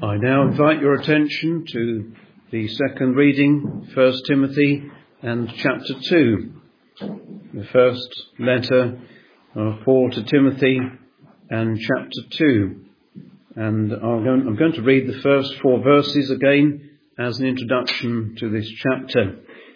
I now invite your attention to the second reading, 1 Timothy and chapter 2. The first letter of Paul to Timothy and chapter 2. And I'm going to read the first 4 verses again as an introduction to this chapter.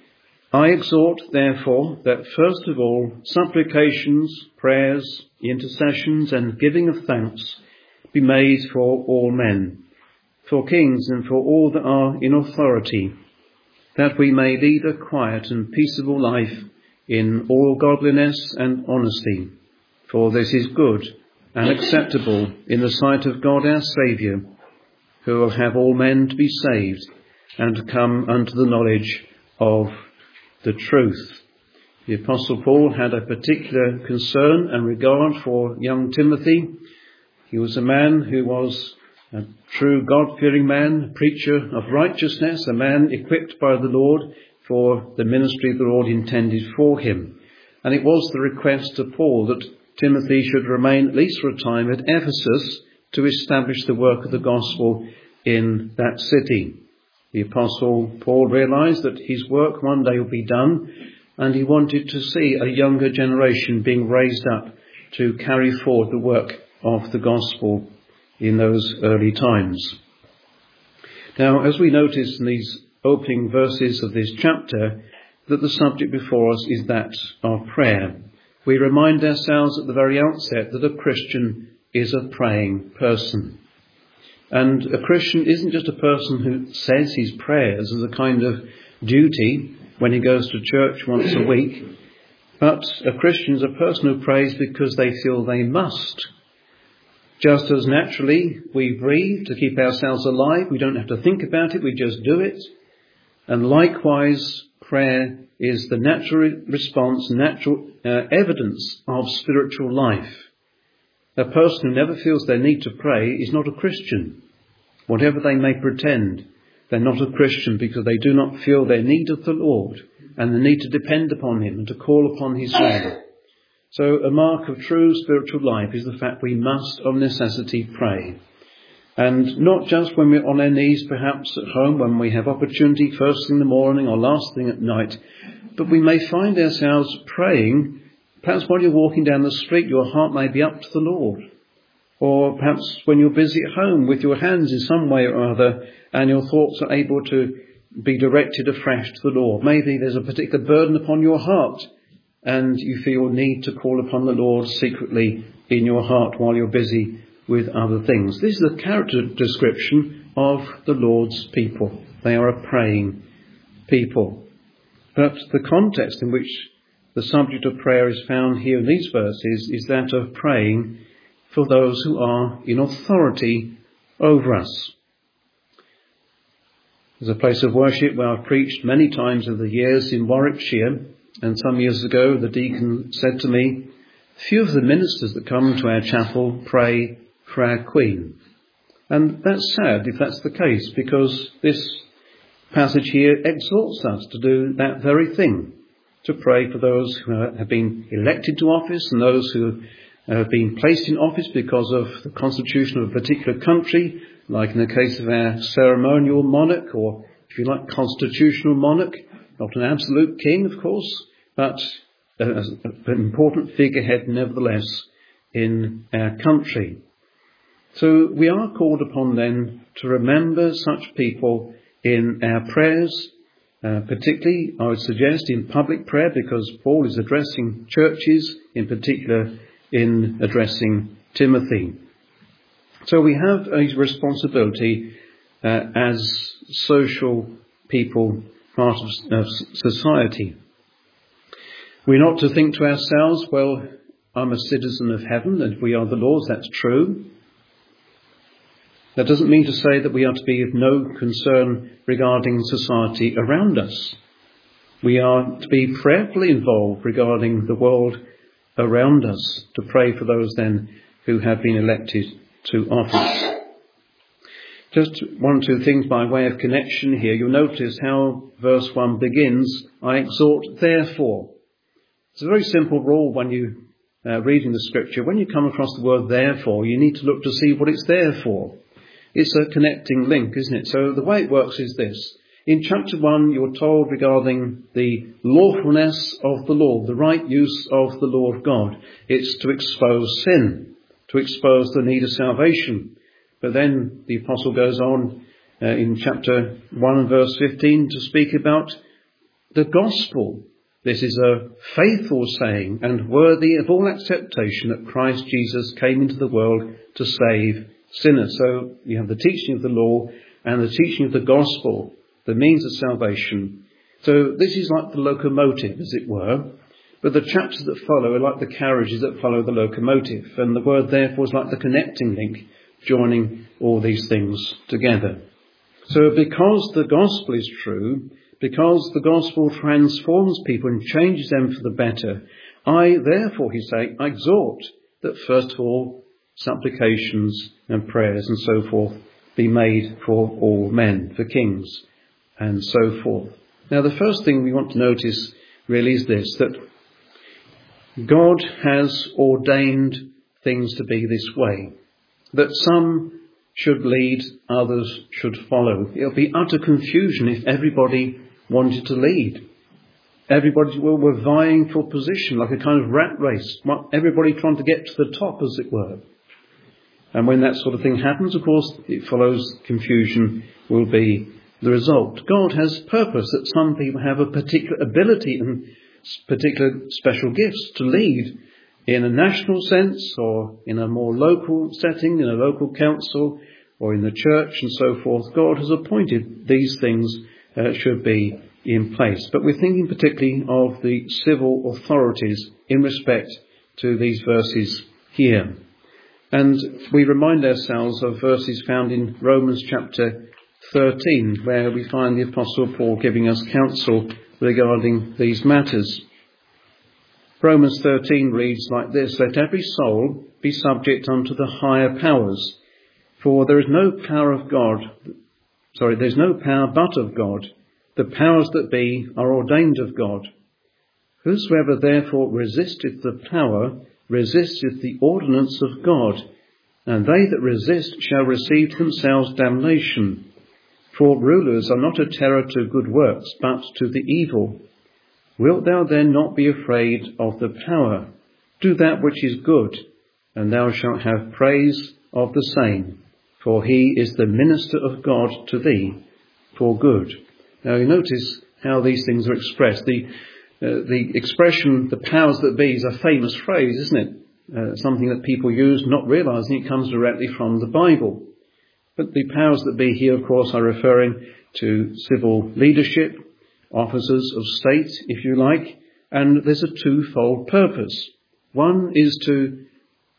I exhort, therefore, that first of all, supplications, prayers, intercessions, and giving of thanks be made for all men, for kings and for all that are in authority, that we may lead a quiet and peaceable life in all godliness and honesty. For this is good and acceptable in the sight of God our Saviour, who will have all men to be saved and to come unto the knowledge of the truth. The Apostle Paul had a particular concern and regard for young Timothy. He was a man who was a true God-fearing man, a preacher of righteousness, a man equipped by the Lord for the ministry the Lord intended for him. And it was the request of Paul that Timothy should remain at least for a time at Ephesus to establish the work of the gospel in that city. The Apostle Paul realized that his work one day would be done, and he wanted to see a younger generation being raised up to carry forward the work of the gospel in those early times. Now, as we notice in these opening verses of this chapter, that the subject before us is that of prayer. We remind ourselves at the very outset that a Christian is a praying person. And a Christian isn't just a person who says his prayers as a kind of duty when he goes to church once a week, but a Christian is a person who prays because they feel they must. Just as naturally we breathe to keep ourselves alive, we don't have to think about it, we just do it. And likewise, prayer is the natural response, natural evidence of spiritual life. A person who never feels their need to pray is not a Christian. Whatever they may pretend, they're not a Christian because they do not feel their need of the Lord and the need to depend upon Him and to call upon His name. So a mark of true spiritual life is the fact we must of necessity pray. And not just when we're on our knees, perhaps at home, when we have opportunity first thing in the morning or last thing at night, but we may find ourselves praying. Perhaps while you're walking down the street, your heart may be up to the Lord. Or perhaps when you're busy at home with your hands in some way or other and your thoughts are able to be directed afresh to the Lord. Maybe there's a particular burden upon your heart and you feel need to call upon the Lord secretly in your heart while you're busy with other things. This is a character description of the Lord's people. They are a praying people. But the context in which the subject of prayer is found here in these verses is that of praying for those who are in authority over us. There's a place of worship where I've preached many times over the years in Warwickshire, and some years ago the deacon said to me, few of the ministers that come to our chapel pray for our Queen. And that's sad if that's the case, because this passage here exhorts us to do that very thing, to pray for those who have been elected to office and those who have been placed in office because of the constitution of a particular country, like in the case of our ceremonial monarch, or if you like, constitutional monarch, not an absolute king, of course, but an important figurehead nevertheless in our country. So we are called upon then to remember such people in our prayers, particularly, I would suggest, in public prayer, because Paul is addressing churches, in particular in addressing Timothy. So we have a responsibility as social people, part of society. We're not to think to ourselves, well, I'm a citizen of heaven and we are the Lord's. That's true. That doesn't mean to say that we are to be of no concern regarding society around us. We are to be prayerfully involved regarding the world around us, to pray for those then who have been elected to office. Just one or two things by way of connection here. You'll notice how verse 1 begins, I exhort therefore. It's a very simple rule when you read in the scripture. When you come across the word therefore, you need to look to see what it's there for. It's a connecting link, isn't it? So the way it works is this. In chapter 1, you're told regarding the lawfulness of the law, the right use of the law of God. It's to expose sin, to expose the need of salvation. But then the apostle goes on in chapter 1 and verse 15 to speak about the gospel. This is a faithful saying and worthy of all acceptation that Christ Jesus came into the world to save sinners. So you have the teaching of the law and the teaching of the gospel, the means of salvation. So this is like the locomotive, as it were. But the chapters that follow are like the carriages that follow the locomotive. And the word therefore is like the connecting link, joining all these things together. So because the gospel is true, because the gospel transforms people and changes them for the better, I therefore, he's saying, I exhort that first of all, supplications and prayers and so forth be made for all men, for kings and so forth. Now the first thing we want to notice really is this, that God has ordained things to be this way, that some should lead, others should follow. It'll be utter confusion if everybody wanted to lead. Everybody were vying for position, like a kind of rat race. Everybody trying to get to the top, as it were. And when that sort of thing happens, of course, it follows confusion will be the result. God has purpose that some people have a particular ability and particular special gifts to lead in a national sense or in a more local setting, in a local council or in the church and so forth. God has appointed these things should be in place. But we're thinking particularly of the civil authorities in respect to these verses here. And we remind ourselves of verses found in Romans chapter 13, where we find the Apostle Paul giving us counsel regarding these matters. Romans 13 reads like this: Let every soul be subject unto the higher powers, for there is no power but of God. The powers that be are ordained of God. Whosoever therefore resisteth the power resisteth the ordinance of God, and they that resist shall receive to themselves damnation. For rulers are not a terror to good works, but to the evil. Wilt thou then not be afraid of the power? Do that which is good, and thou shalt have praise of the same. For he is the minister of God to thee for good. Now you notice how these things are expressed. The expression, the powers that be, is a famous phrase, isn't it? Something that people use, not realising it comes directly from the Bible. But the powers that be here, of course, are referring to civil leadership, officers of state, if you like, and there's a twofold purpose. One is to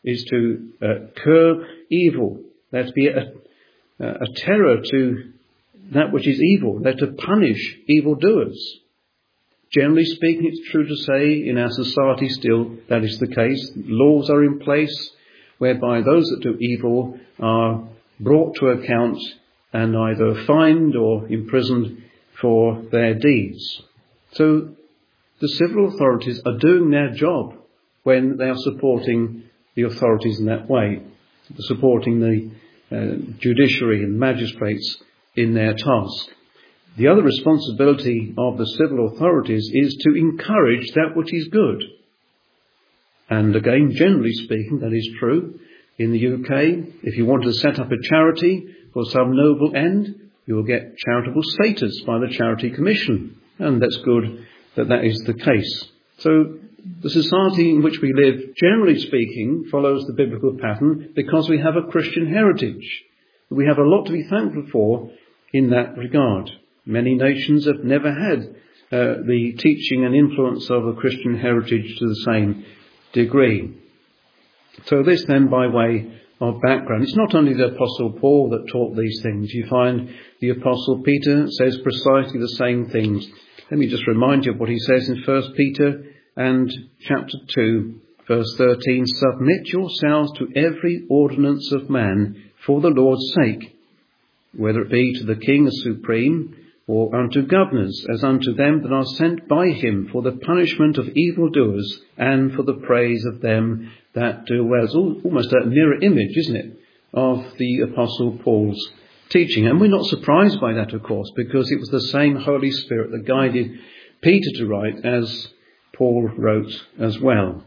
curb evil. They're to be a terror to that which is evil. They're to punish evildoers. Generally speaking, it's true to say in our society still that is the case. Laws are in place whereby those that do evil are brought to account and either fined or imprisoned for their deeds. So the civil authorities are doing their job when they are supporting the authorities in that way, supporting the judiciary and magistrates in their task. The other responsibility of the civil authorities is to encourage that which is good. And again, generally speaking, that is true. In the UK, if you want to set up a charity for some noble end, you will get charitable status by the Charity Commission. And that's good that that is the case. So the society in which we live, generally speaking, follows the biblical pattern because we have a Christian heritage. We have a lot to be thankful for in that regard. Many nations have never had the teaching and influence of a Christian heritage to the same degree. So this then by way of background. It's not only the Apostle Paul that taught these things. You find the Apostle Peter says precisely the same things. Let me just remind you of what he says in 1 Peter and chapter 2, verse 13. Submit yourselves to every ordinance of man for the Lord's sake, whether it be to the king as supreme, or unto governors, as unto them that are sent by him, for the punishment of evildoers, and for the praise of them that do well. It's almost a mirror image, isn't it, of the Apostle Paul's teaching. And we're not surprised by that, of course, because it was the same Holy Spirit that guided Peter to write as Paul wrote as well.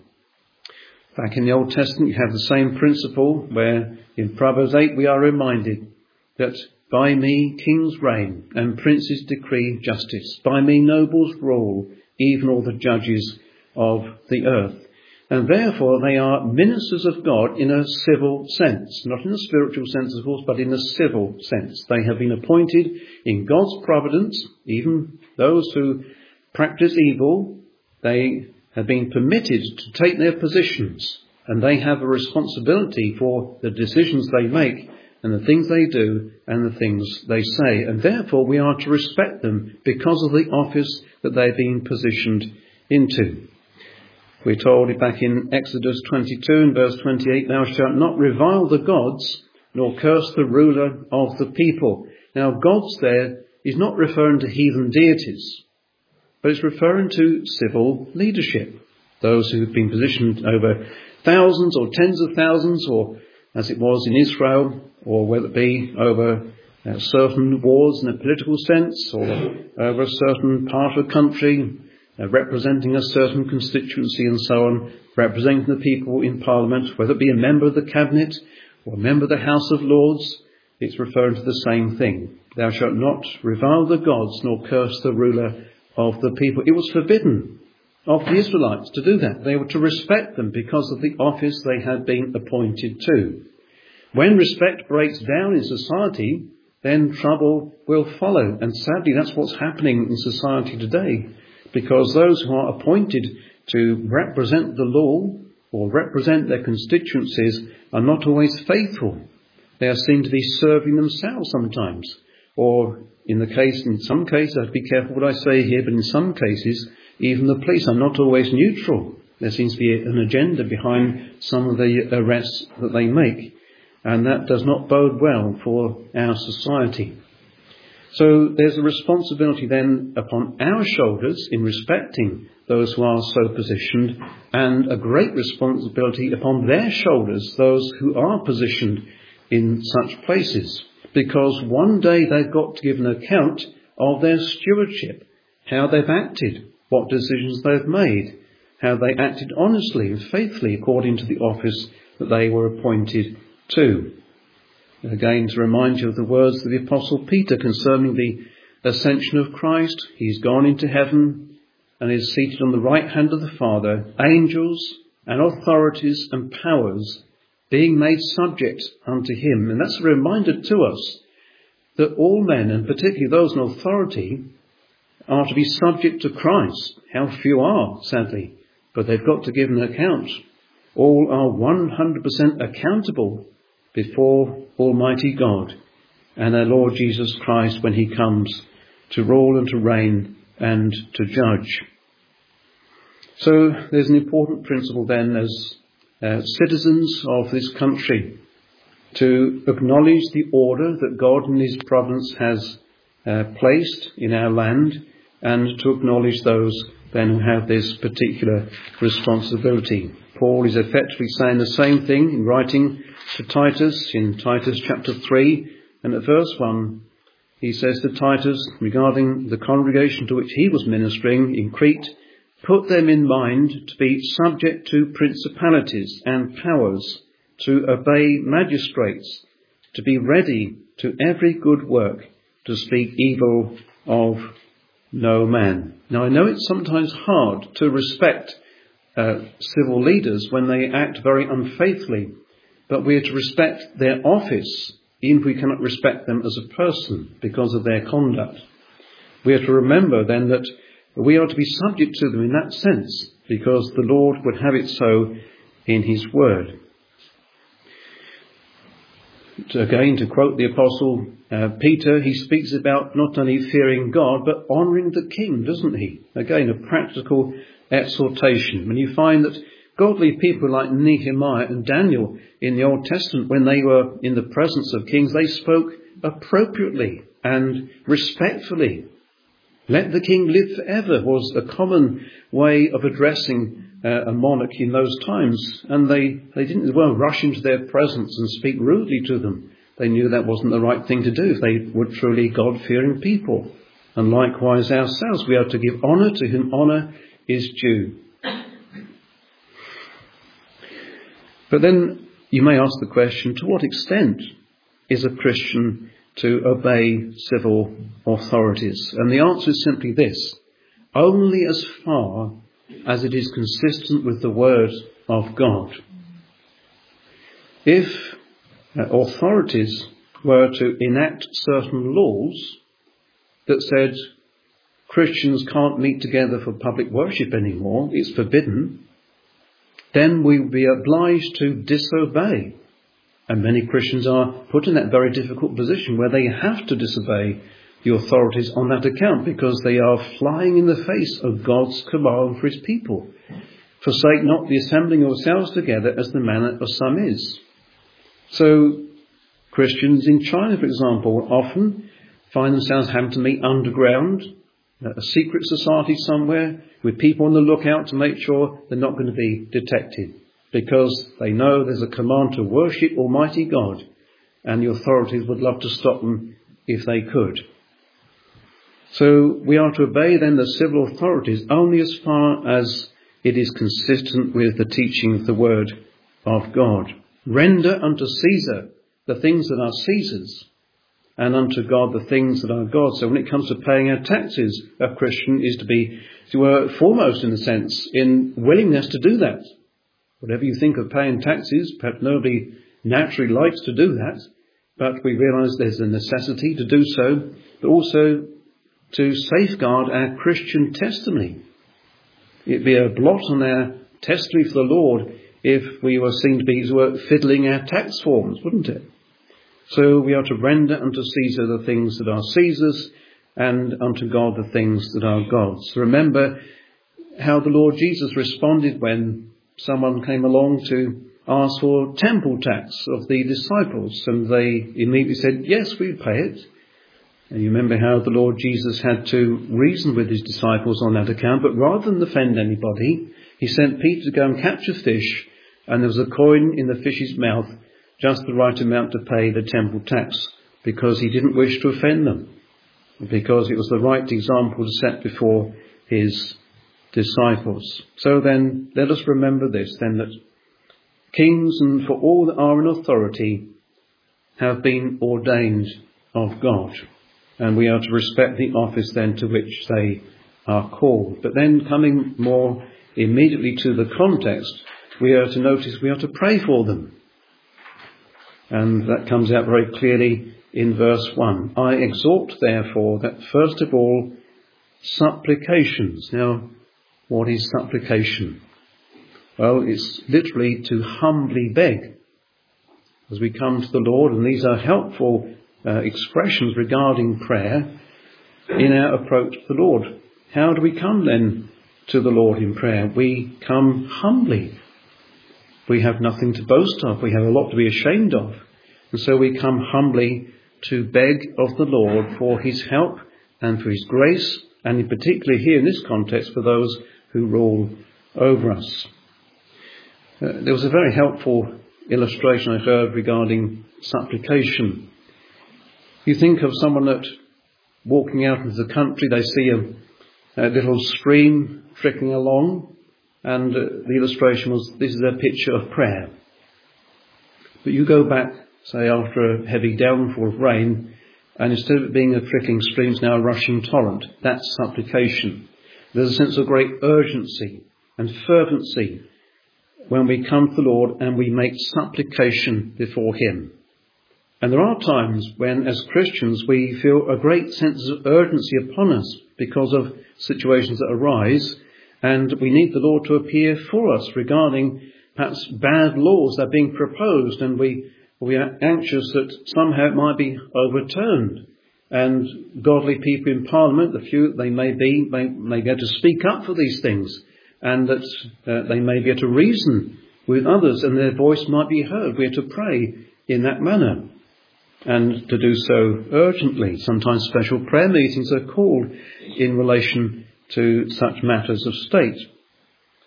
Back in the Old Testament, you have the same principle where in Proverbs 8 we are reminded that by me kings reign and princes decree justice. By me nobles rule, even all the judges of the earth. And therefore they are ministers of God in a civil sense. Not in a spiritual sense, of course, but in a civil sense. They have been appointed in God's providence. Even those who practice evil, they have been permitted to take their positions. And they have a responsibility for the decisions they make and the things they do and the things they say. And therefore we are to respect them because of the office that they've been positioned into. We're told back in Exodus 22 and verse 28, thou shalt not revile the gods, nor curse the ruler of the people. Now, gods there is not referring to heathen deities, but it's referring to civil leadership. Those who have been positioned over thousands or tens of thousands, or as it was in Israel, or whether it be over certain wars in a political sense, or over a certain part of a country, representing a certain constituency and so on, representing the people in Parliament, whether it be a member of the Cabinet or a member of the House of Lords, it's referring to the same thing. Thou shalt not revile the gods, nor curse the ruler of the people. It was forbidden of the Israelites to do that. They were to respect them because of the office they had been appointed to. When respect breaks down in society, then trouble will follow. And sadly, that's what's happening in society today. Because those who are appointed to represent the law or represent their constituencies are not always faithful. They are seen to be serving themselves sometimes. Or in some cases, I have to be careful what I say here, but in some cases, even the police are not always neutral. There seems to be an agenda behind some of the arrests that they make. And that does not bode well for our society. So there's a responsibility then upon our shoulders in respecting those who are so positioned, and a great responsibility upon their shoulders, those who are positioned in such places. Because one day they've got to give an account of their stewardship, how they've acted, what decisions they've made, how they acted honestly and faithfully according to the office that they were appointed to. Again, to remind you of the words of the Apostle Peter concerning the ascension of Christ. He's gone into heaven and is seated on the right hand of the Father, angels and authorities and powers being made subject unto him. And that's a reminder to us that all men, and particularly those in authority, are to be subject to Christ. How few are, sadly, but they've got to give an account. All are 100% accountable before Almighty God and our Lord Jesus Christ when he comes to rule and to reign and to judge. So there's an important principle then as citizens of this country to acknowledge the order that God in his providence has placed in our land, and to acknowledge those then who have this particular responsibility. Paul is effectively saying the same thing in writing to Titus in Titus chapter 3, and at verse 1 he says to Titus regarding the congregation to which he was ministering in Crete, put them in mind to be subject to principalities and powers, to obey magistrates, to be ready to every good work, to speak evil of no man. Now I know it's sometimes hard to respect civil leaders when they act very unfaithfully, but we are to respect their office even if we cannot respect them as a person because of their conduct. We are to remember then that we are to be subject to them in that sense because the Lord would have it so in his word. Again, to quote the Apostle Peter, he speaks about not only fearing God, but honouring the King, doesn't he? Again, a practical exhortation. When you find that godly people like Nehemiah and Daniel in the Old Testament, when they were in the presence of kings, they spoke appropriately and respectfully. Let the king live forever was a common way of addressing a monarch in those times, and they didn't rush into their presence and speak rudely to them. They knew that wasn't the right thing to do if they were truly God-fearing people. And likewise ourselves, we are to give honour to whom honour is due. But then you may ask the question, to what extent is a Christian to obey civil authorities? And the answer is simply this: only as far as it is consistent with the word of God. If authorities were to enact certain laws that said Christians can't meet together for public worship anymore, it's forbidden, then we would be obliged to disobey. And many Christians are put in that very difficult position where they have to disobey the authorities on that account, because they are flying in the face of God's command for his people. Forsake not the assembling of yourselves together, as the manner of some is. So Christians in China, for example, often find themselves having to meet underground, a secret society somewhere, with people on the lookout to make sure they're not going to be detected, because they know there's a command to worship Almighty God, and the authorities would love to stop them if they could. So we are to obey then the civil authorities only as far as it is consistent with the teaching of the word of God. Render unto Caesar the things that are Caesar's, and unto God the things that are God's. So when it comes to paying our taxes, a Christian is to be foremost, in a sense, in willingness to do that. Whatever you think of paying taxes, perhaps nobody naturally likes to do that, but we realise there's a necessity to do so, but also to safeguard our Christian testimony. It'd be a blot on our testimony for the Lord if we were seen to be fiddling our tax forms, wouldn't it? So we are to render unto Caesar the things that are Caesar's, and unto God the things that are God's. Remember how the Lord Jesus responded when someone came along to ask for temple tax of the disciples, and they immediately said, yes, we pay it. And you remember how the Lord Jesus had to reason with his disciples on that account, but rather than offend anybody, he sent Peter to go and catch a fish, and there was a coin in the fish's mouth, just the right amount to pay the temple tax, because he didn't wish to offend them, because it was the right example to set before his disciples. So then, let us remember this, then, that kings and for all that are in authority have been ordained of God, and we are to respect the office then to which they are called. But then, coming more immediately to the context, we are to notice we are to pray for them. And that comes out very clearly in verse 1. I exhort, therefore, that first of all, supplications. Now, what is supplication? Well, it's literally to humbly beg. As we come to the Lord, and these are helpful expressions regarding prayer in our approach to the Lord. How do we come then to the Lord in prayer? We come humbly. We have nothing to boast of. We have a lot to be ashamed of. And so we come humbly to beg of the Lord for his help and for his grace, and in particular here in this context for those who rule over us. There was a very helpful illustration I heard regarding supplication. You think of someone that walking out into the country, they see a little stream trickling along, and the illustration was, this is a picture of prayer. But you go back, say after a heavy downfall of rain, and instead of it being a trickling stream, it's now a rushing torrent. That's supplication. There's a sense of great urgency and fervency when we come to the Lord and we make supplication before him. And there are times when, as Christians, we feel a great sense of urgency upon us because of situations that arise, and we need the Lord to appear for us regarding perhaps bad laws that are being proposed, and we are anxious that somehow it might be overturned. And godly people in Parliament, the few they may be able to speak up for these things, and that they may be able to reason with others, and their voice might be heard. We are to pray in that manner, and to do so urgently. Sometimes special prayer meetings are called in relation to such matters of state.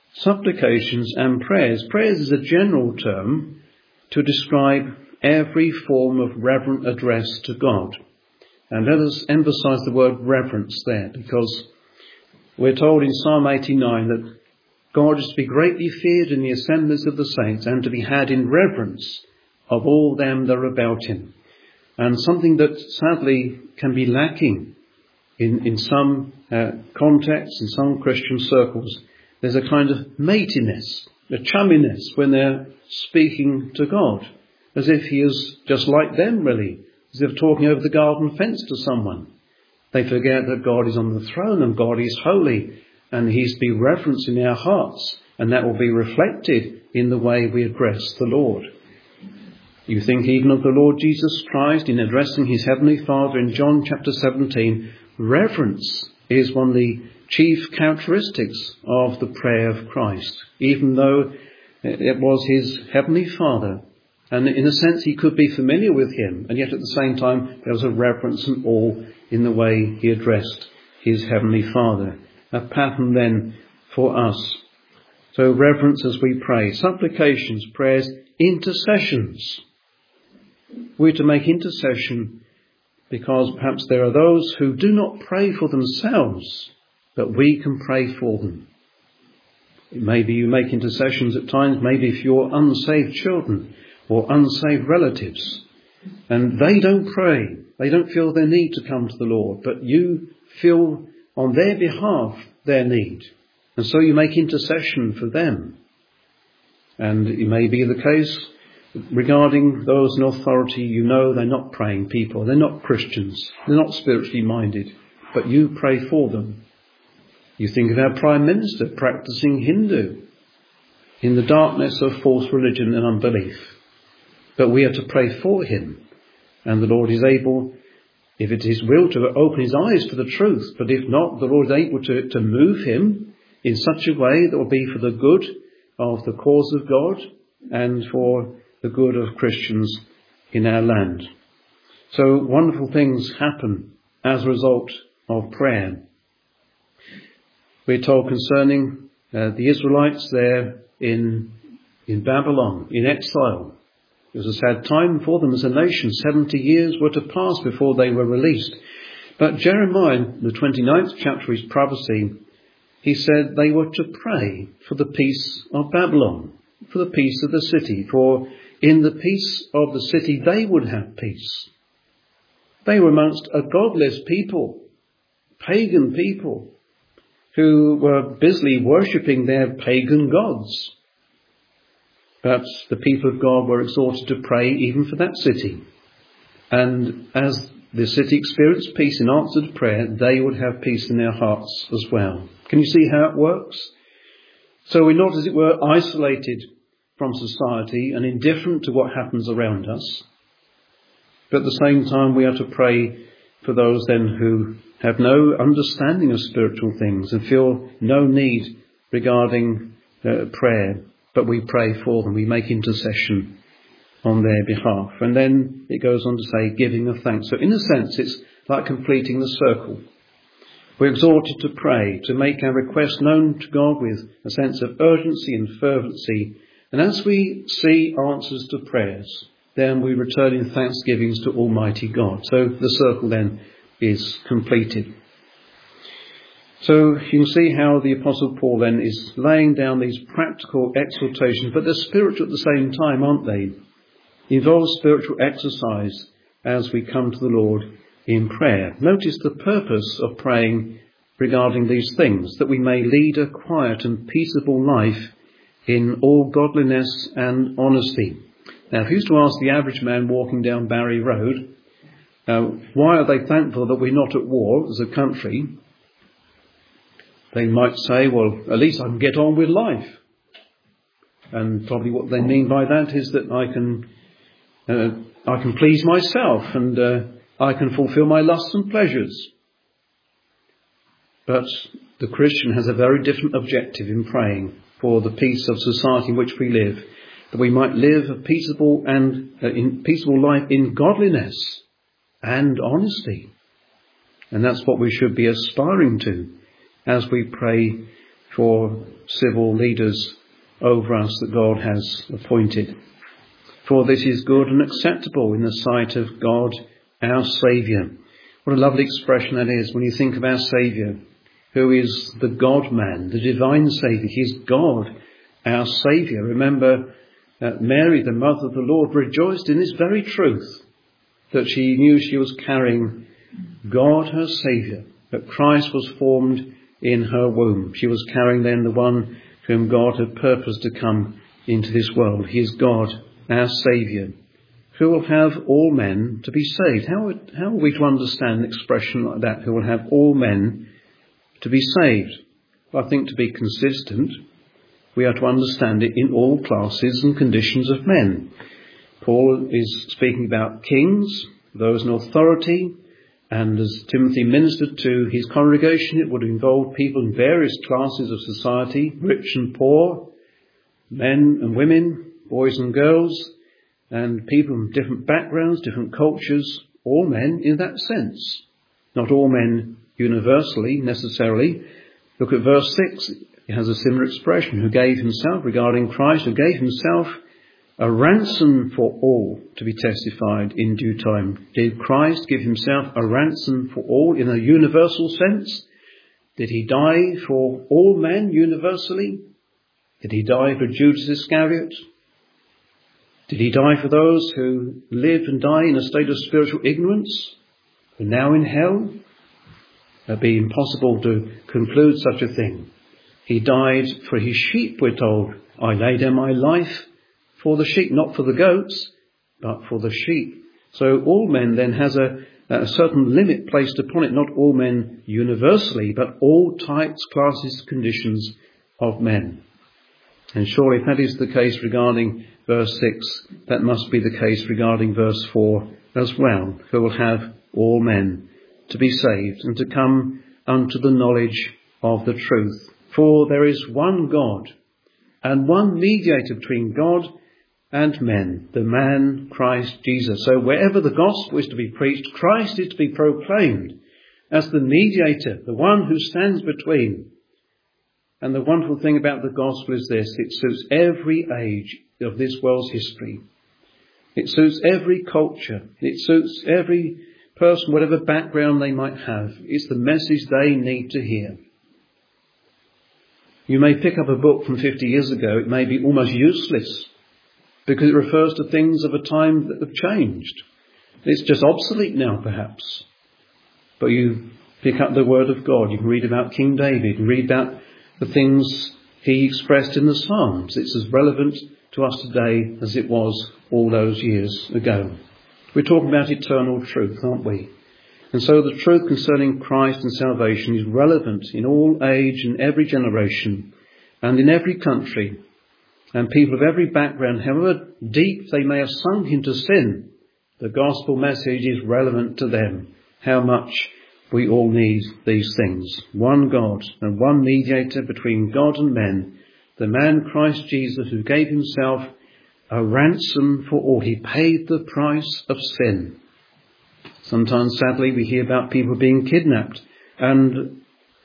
supplications and prayers. Prayers is a general term to describe every form of reverent address to God. And let us emphasize the word reverence there, because we're told in Psalm 89 that God is to be greatly feared in the assemblies of the saints and to be had in reverence of all them that are about him. And something that sadly can be lacking in some contexts, in some Christian circles, there's a kind of matiness, a chumminess when they're speaking to God, as if he is just like them really, as if talking over the garden fence to someone. They forget that God is on the throne and God is holy, and he's to be reverenced in our hearts, and that will be reflected in the way we address the Lord. You think even of the Lord Jesus Christ in addressing his heavenly Father in John chapter 17, reverence is one of the chief characteristics of the prayer of Christ, even though it was his heavenly Father. And in a sense he could be familiar with him, and yet at the same time there was a reverence and awe in the way he addressed his heavenly Father. A pattern then for us. So reverence as we pray. Supplications, prayers, intercessions. We're to make intercession because perhaps there are those who do not pray for themselves, but we can pray for them. Maybe you make intercessions at times, maybe for your unsaved children or unsaved relatives, and they don't pray. They don't feel their need to come to the Lord, but you feel on their behalf their need, and so you make intercession for them. And it may be the case regarding those in authority, you know they're not praying people, they're not Christians, they're not spiritually minded, but you pray for them. You think of our Prime Minister practicing Hindu in the darkness of false religion and unbelief, but we are to pray for him, and the Lord is able, if it is will, to open his eyes to the truth. But if not, the Lord is able to move him in such a way that will be for the good of the cause of God and for the good of Christians in our land. So wonderful things happen as a result of prayer. We're told concerning the Israelites there in Babylon, in exile. It was a sad time for them as a nation. 70 years were to pass before they were released. But Jeremiah, the 29th chapter of his prophecy, he said they were to pray for the peace of Babylon, for the peace of the city, for in the peace of the city they would have peace. They were amongst a godless people, pagan people, who were busily worshipping their pagan gods. But the people of God were exhorted to pray even for that city. And as the city experienced peace in answer to prayer, they would have peace in their hearts as well. Can you see how it works? So we're not, as it were, isolated from society and indifferent to what happens around us. But at the same time, we are to pray for those then who have no understanding of spiritual things and feel no need regarding prayer. But we pray for them. We make intercession on their behalf. And then it goes on to say giving of thanks. So in a sense, it's like completing the circle. We're exhorted to pray, to make our request known to God with a sense of urgency and fervency. And as we see answers to prayers, then we return in thanksgivings to Almighty God. So the circle then is completed. So you can see how the Apostle Paul then is laying down these practical exhortations, but they're spiritual at the same time, aren't they? Involve spiritual exercise as we come to the Lord in prayer. Notice the purpose of praying regarding these things, that we may lead a quiet and peaceable life in all godliness and honesty. Now, if you used to ask the average man walking down Barry Road, why are they thankful that we're not at war as a country? They might say, well, at least I can get on with life. And probably what they mean by that is that I can please myself and I can fulfill my lusts and pleasures. But the Christian has a very different objective in praying for the peace of society in which we live, that we might live a peaceable life in godliness and honesty. And that's what we should be aspiring to as we pray for civil leaders over us that God has appointed. For this is good and acceptable in the sight of God, our Saviour. What a lovely expression that is when you think of our Saviour, who is the God-man, the divine Saviour. He is God, our Saviour. Remember, Mary, the mother of the Lord, rejoiced in this very truth, that she knew she was carrying God, her Saviour, that Christ was formed in her womb. She was carrying then the one whom God had purposed to come into this world. He is God, our Saviour, who will have all men to be saved. How are we to understand an expression like that, who will have all men to be saved? Well, I think to be consistent, we are to understand it in all classes and conditions of men. Paul is speaking about kings, those in authority, and as Timothy ministered to his congregation, it would involve people in various classes of society, rich and poor, men and women, boys and girls, and people from different backgrounds, different cultures, all men in that sense. Not all men universally, necessarily. Look at verse 6. It has a similar expression. Who gave himself, regarding Christ, who gave himself a ransom for all, to be testified in due time. Did Christ give himself a ransom for all in a universal sense? Did he die for all men universally? Did he die for Judas Iscariot? Did he die for those who live and die in a state of spiritual ignorance, who are now in hell? It would be impossible to conclude such a thing. He died for his sheep, we're told. I lay down my life for the sheep, not for the goats, but for the sheep. So all men then has a certain limit placed upon it, not all men universally, but all types, classes, conditions of men. And surely if that is the case regarding verse 6, that must be the case regarding verse 4 as well, who will have all men to be saved and to come unto the knowledge of the truth. For there is one God and one mediator between God and men, the man Christ Jesus. So wherever the gospel is to be preached, Christ is to be proclaimed as the mediator, the one who stands between. And the wonderful thing about the gospel is this: it suits every age of this world's history. It suits every culture. It suits every person, whatever background they might have. It's the message they need to hear. You may pick up a book from 50 years ago. It may be almost useless because it refers to things of a time that have changed. It's just obsolete now, perhaps. But you pick up the Word of God. You can read about King David and read about the things he expressed in the Psalms. It's as relevant to us today as it was all those years ago. We're talking about eternal truth, aren't we? And so the truth concerning Christ and salvation is relevant in all age and every generation and in every country. And people of every background, however deep they may have sunk into sin, the gospel message is relevant to them. How much we all need these things. One God and one mediator between God and men, the man Christ Jesus, who gave himself a ransom for all. He paid the price of sin. Sometimes, sadly, we hear about people being kidnapped, and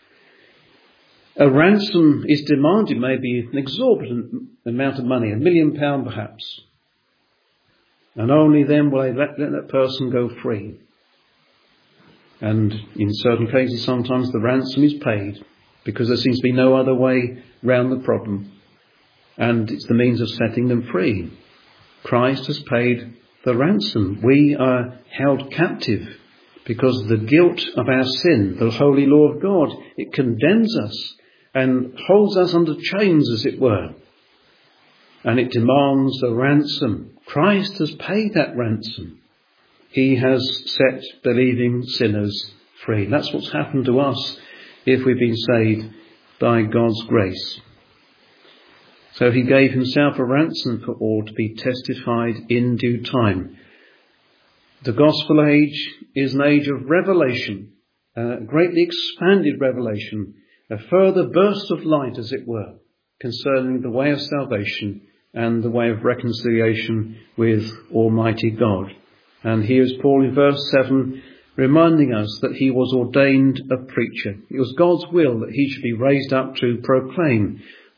a ransom is demanded, maybe an exorbitant amount of money, £1 million perhaps. And only then will they let that person go free. And in certain cases, sometimes the ransom is paid because there seems to be no other way round the problem. And it's the means of setting them free. Christ has paid the ransom. We are held captive because of the guilt of our sin. The holy law of God, it condemns us and holds us under chains, as it were. And it demands a ransom. Christ has paid that ransom. He has set believing sinners free. That's what's happened to us if we've been saved by God's grace. So he gave himself a ransom for all, to be testified in due time. The gospel age is an age of revelation, a greatly expanded revelation, a further burst of light, as it were, concerning the way of salvation and the way of reconciliation with Almighty God. And here is Paul in verse 7 reminding us that he was ordained a preacher. It was God's will that he should be raised up to proclaim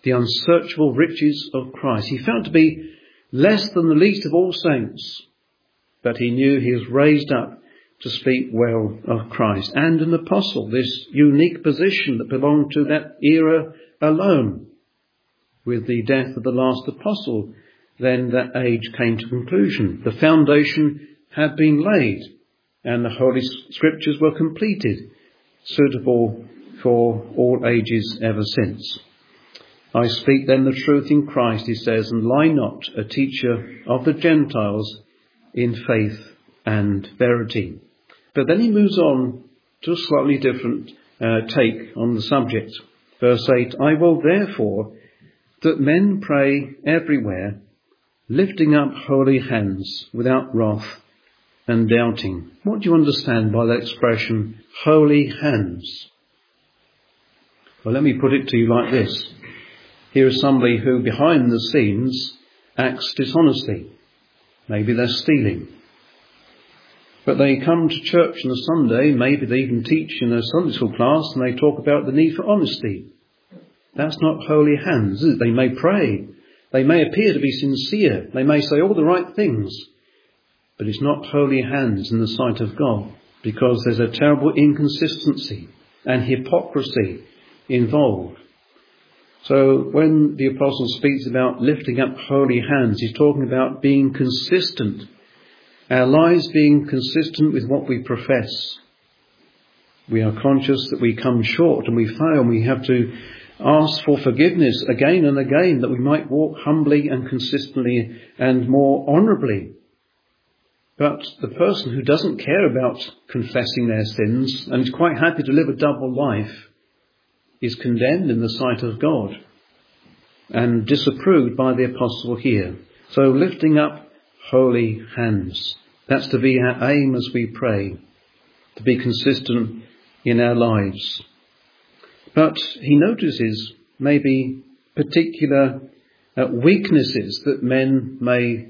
the unsearchable riches of Christ. He felt to be less than the least of all saints, but he knew he was raised up to speak well of Christ. And an apostle, this unique position that belonged to that era alone. With the death of the last apostle, then that age came to conclusion. The foundation had been laid and the Holy Scriptures were completed, suitable for all ages ever since. I speak then the truth in Christ, he says, and lie not, a teacher of the Gentiles in faith and verity. But then he moves on to a slightly different take on the subject. Verse 8, I will therefore that men pray everywhere, lifting up holy hands without wrath and doubting. What do you understand by that expression, holy hands? Well, let me put it to you like this. Here is somebody who behind the scenes acts dishonestly. Maybe they're stealing. But they come to church on a Sunday, maybe they even teach in a Sunday school class, and they talk about the need for honesty. That's not holy hands, is it? They may pray. They may appear to be sincere. They may say all the right things. But it's not holy hands in the sight of God, because there's a terrible inconsistency and hypocrisy involved. So when the apostle speaks about lifting up holy hands, he's talking about being consistent. Our lives being consistent with what we profess. We are conscious that we come short and we fail, and we have to ask for forgiveness again and again, that we might walk humbly and consistently and more honourably. But the person who doesn't care about confessing their sins and is quite happy to live a double life is condemned in the sight of God and disapproved by the apostle here. So lifting up holy hands. That's to be our aim as we pray, to be consistent in our lives. But he notices maybe particular weaknesses that men may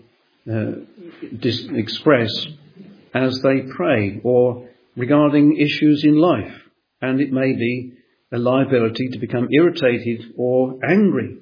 express as they pray, or regarding issues in life. And it may be a liability to become irritated or angry.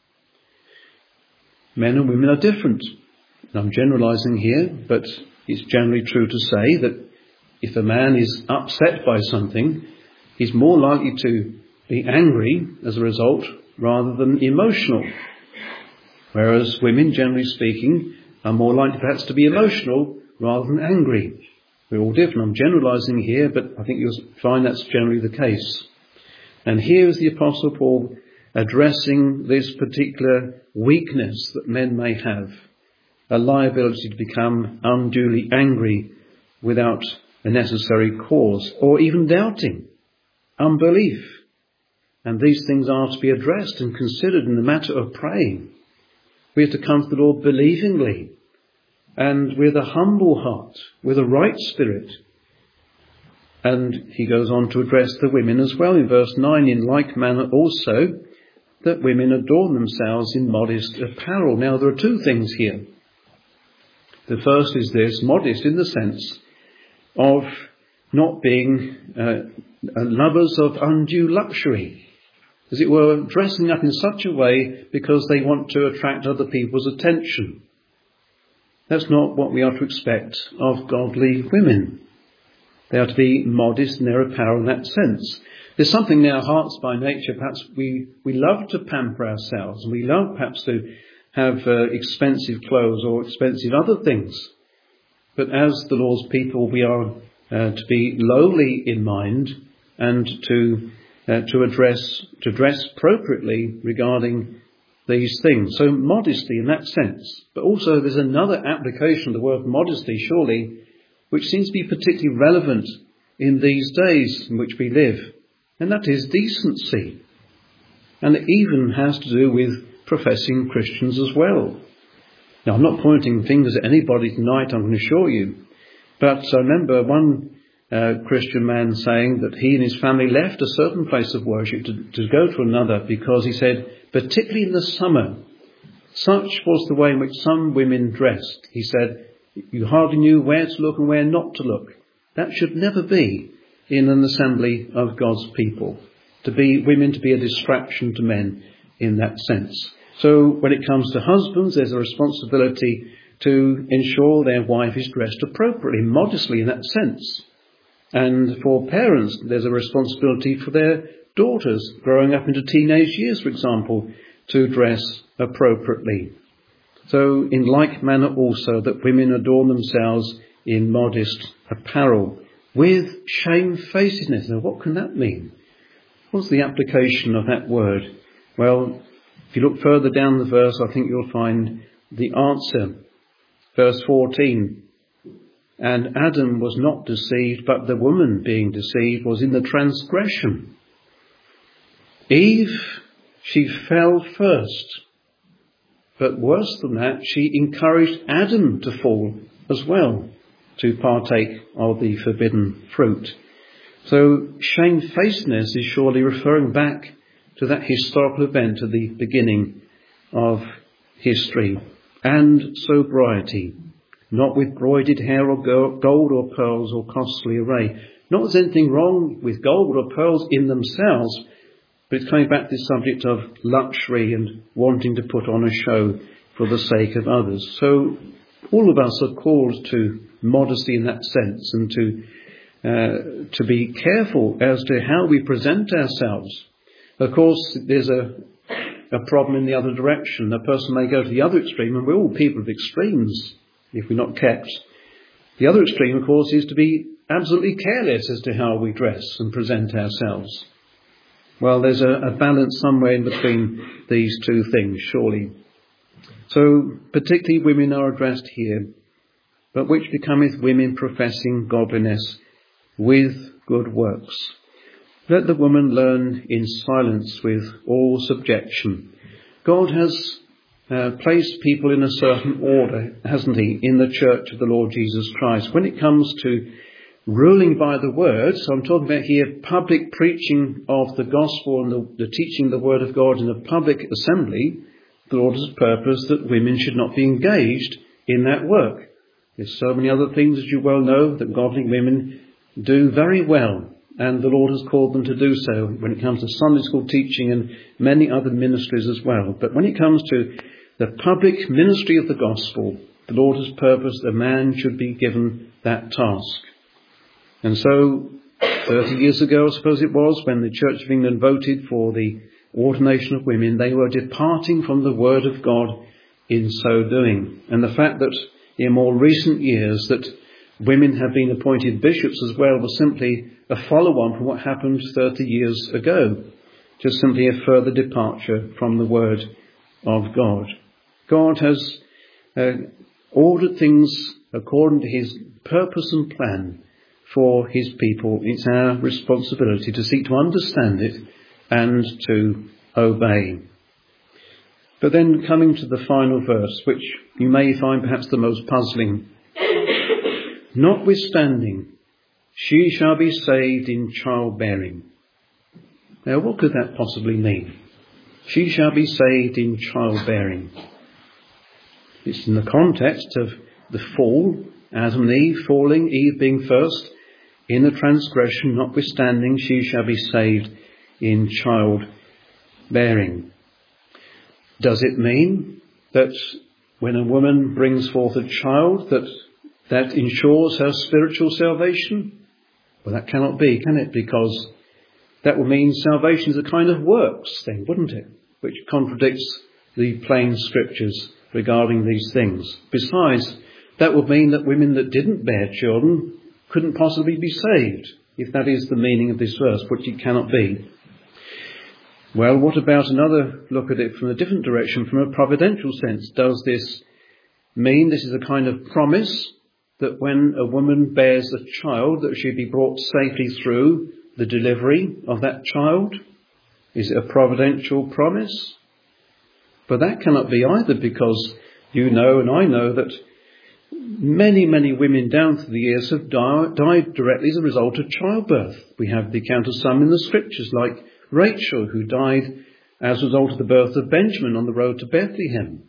Men and women are different. I'm generalising here, but it's generally true to say that if a man is upset by something, he's more likely to be angry as a result rather than emotional. Whereas women, generally speaking, are more likely perhaps to be emotional rather than angry. We're all different. I'm generalising here, but I think you'll find that's generally the case. And here is the Apostle Paul addressing this particular weakness that men may have, a liability to become unduly angry without a necessary cause, or even doubting, unbelief. And these things are to be addressed and considered in the matter of praying. We are to come to the Lord believingly and with a humble heart, with a right spirit. And he goes on to address the women as well in verse 9, in like manner also that women adorn themselves in modest apparel. Now there are two things here. The first is this, modest in the sense of not being lovers of undue luxury. As it were, dressing up in such a way because they want to attract other people's attention. That's not what we are to expect of godly women. They are to be modest in their apparel in that sense. There's something in our hearts by nature, perhaps we love to pamper ourselves, and we love perhaps to have expensive clothes or expensive other things. But as the Lord's people, we are to be lowly in mind and to dress appropriately regarding these things. So modesty in that sense. But also there's another application of the word modesty, surely, which seems to be particularly relevant in these days in which we live. And that is decency. And it even has to do with professing Christians as well. Now, I'm not pointing fingers at anybody tonight, I'm going to assure you. But I remember one Christian man saying that he and his family left a certain place of worship to go to another because he said, particularly in the summer, such was the way in which some women dressed. He said, you hardly knew where to look and where not to look. That should never be in an assembly of God's people. Women to be a distraction to men. in that sense. So when it comes to husbands, there's a responsibility to ensure their wife is dressed appropriately, modestly in that sense. And for parents, there's a responsibility for their daughters growing up into teenage years, for example, to dress appropriately. So in like manner also that women adorn themselves in modest apparel with shamefacedness. Now what can that mean? What's the application of that word? Well, if you look further down the verse, I think you'll find the answer. Verse 14. And Adam was not deceived, but the woman being deceived was in the transgression. Eve, she fell first. But worse than that, she encouraged Adam to fall as well, to partake of the forbidden fruit. So shamefacedness is surely referring back to that historical event at the beginning of history. And sobriety, not with broided hair or gold or pearls or costly array. Not that there's anything wrong with gold or pearls in themselves, but it's coming back to the subject of luxury and wanting to put on a show for the sake of others. So all of us are called to modesty in that sense, and to be careful as to how we present ourselves. Of course, there's a problem in the other direction. A person may go to the other extreme, and we're all people of extremes if we're not kept. The other extreme, of course, is to be absolutely careless as to how we dress and present ourselves. Well, there's a balance somewhere in between these two things, surely. So, particularly women are addressed here, but which becometh women professing godliness with good works. Let the woman learn in silence with all subjection. God has placed people in a certain order, hasn't he, in the church of the Lord Jesus Christ. When it comes to ruling by the word, so I'm talking about here public preaching of the gospel and the teaching of the word of God in a public assembly, the Lord has purposed that women should not be engaged in that work. There's so many other things, as you well know, that godly women do very well, and the Lord has called them to do so when it comes to Sunday school teaching and many other ministries as well. But when it comes to the public ministry of the gospel, the Lord has purposed a man should be given that task. And so 30 years ago, I suppose it was, when the Church of England voted for the ordination of women, they were departing from the word of God in so doing. And the fact that in more recent years that women have been appointed bishops as well was simply a follow-on from what happened 30 years ago. Just simply a further departure from the word of God. God has ordered things according to his purpose and plan for his people. It's our responsibility to seek to understand it and to obey. But then coming to the final verse, which you may find perhaps the most puzzling. Notwithstanding, she shall be saved in childbearing. Now, what could that possibly mean? She shall be saved in childbearing. It's in the context of the fall, Adam and Eve falling, Eve being first in the transgression. Notwithstanding, she shall be saved in childbearing. Does it mean that when a woman brings forth a child that ensures her spiritual salvation? Well, that cannot be, can it? Because that would mean salvation is a kind of works thing, wouldn't it? Which contradicts the plain scriptures regarding these things. Besides, that would mean that women that didn't bear children couldn't possibly be saved, if that is the meaning of this verse, which it cannot be. Well, what about another look at it from a different direction, from a providential sense? Does this mean this is a kind of promise that when a woman bears a child, that she be brought safely through the delivery of that child? Is it a providential promise? But that cannot be either, because you know and I know that many, many women down through the years have died directly as a result of childbirth. We have the account of some in the scriptures, like Rachel, who died as a result of the birth of Benjamin on the road to Bethlehem.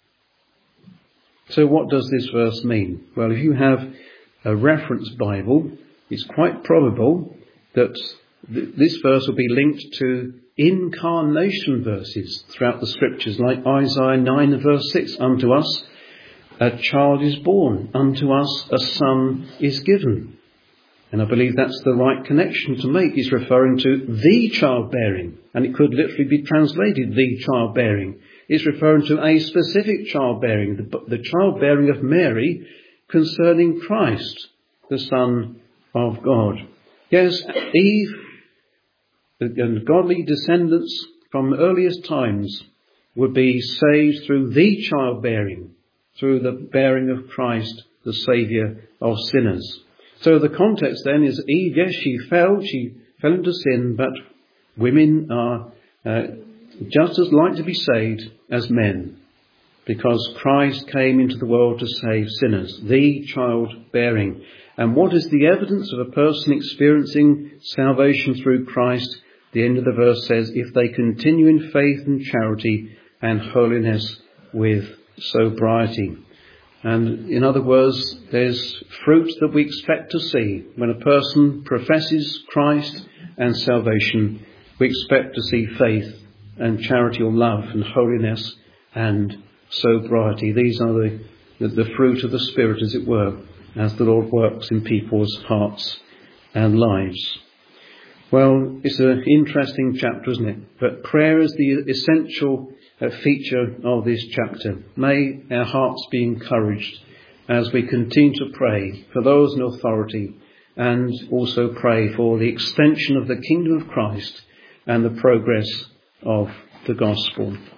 So what does this verse mean? Well, if you have a reference Bible, it's quite probable that this verse will be linked to incarnation verses throughout the scriptures, like Isaiah 9 and verse 6, unto us a child is born, unto us a son is given. And I believe that's the right connection to make. He's referring to the childbearing, and it could literally be translated the childbearing. It's referring to a specific childbearing, the childbearing of Mary concerning Christ, the Son of God. Yes, Eve and godly descendants from the earliest times would be saved through the childbearing, through the bearing of Christ, the Saviour of sinners. So the context then is Eve, yes, she fell into sin, but women are just as like to be saved as men, because Christ came into the world to save sinners, the childbearing. And what is the evidence of a person experiencing salvation through Christ? The end of the verse says, if they continue in faith and charity and holiness with sobriety. And in other words, there's fruit that we expect to see. When a person professes Christ and salvation, we expect to see faith and charity or love and holiness and sobriety. These are the fruit of the Spirit, as it were, as the Lord works in people's hearts and lives. Well, it's an interesting chapter, isn't it? But prayer is the essential feature of this chapter. May our hearts be encouraged as we continue to pray for those in authority, and also pray for the extension of the kingdom of Christ and the progress of the gospel.